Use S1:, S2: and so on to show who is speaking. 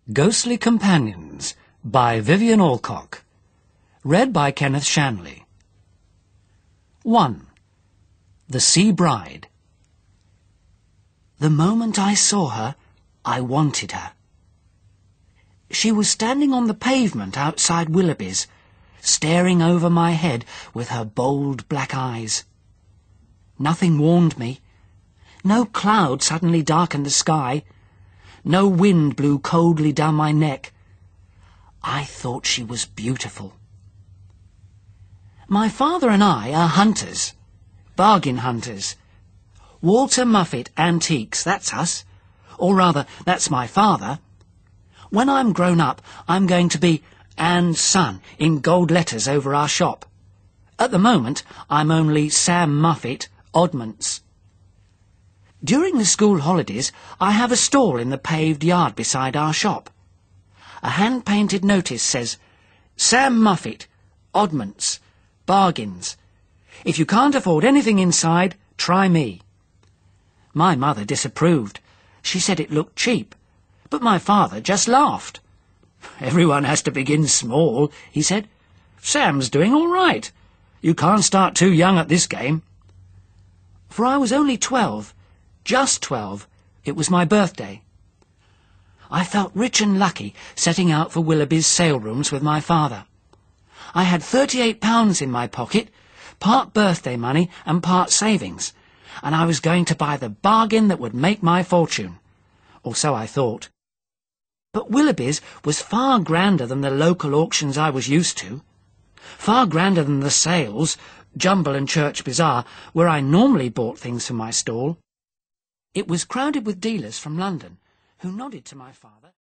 S1: Ghostly Companions by Vivian Alcock. Read by Kenneth Shanley. 1. The Sea Bride. The moment I saw her, I wanted her. She was standing on the pavement outside Willoughby's, staring over my head with her bold black eyes. Nothing warned me. No cloud suddenly darkened the sky. No wind blew coldly down my neck. I thought she was beautiful. My father and I are hunters, bargain hunters. Walter Muffet Antiques, that's us. Or rather, that's my father. When I'm grown up, I'm going to be Anne's son in gold letters over our shop. At the moment, I'm only Sam Muffet, Oddments. During the school holidays, I have a stall in the paved yard beside our shop. A hand-painted notice says, Sam Muffet, Oddments, Bargains. If you can't afford anything inside, try me. My mother disapproved. She said it looked cheap, but my father just laughed. Everyone has to begin small, he said. Sam's doing all right. You can't start too young at this game. For I was only 12, just 12. It was my birthday. I felt rich and lucky setting out for Willoughby's sale rooms with my father. I had £38 in my pocket, part birthday money and part savings, and I was going to buy the bargain that would make my fortune. Or so I thought. But Willoughby's was far grander than the local auctions I was used to. Far grander than the sales, Jumble and Church Bazaar, where I normally bought things for my stall. It was crowded with dealers from London, who nodded to my father.